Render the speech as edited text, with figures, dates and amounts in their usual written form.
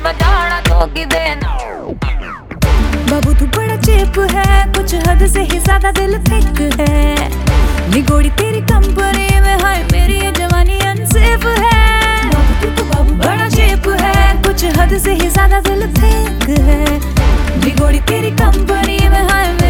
बजाना तो की देना। बाबू तू बड़ा चेप है, कुछ हद से ही ज्यादा दिल थिक है। निगोड़ी तेरी कंपनी में, हाय मेरी ये जवानी अनसेफ है। बाबू तू बाबू बड़ा चेप है, कुछ हद से ही ज्यादा दिल थिक है। निगोड़ी तेरी कंपनी में, हाय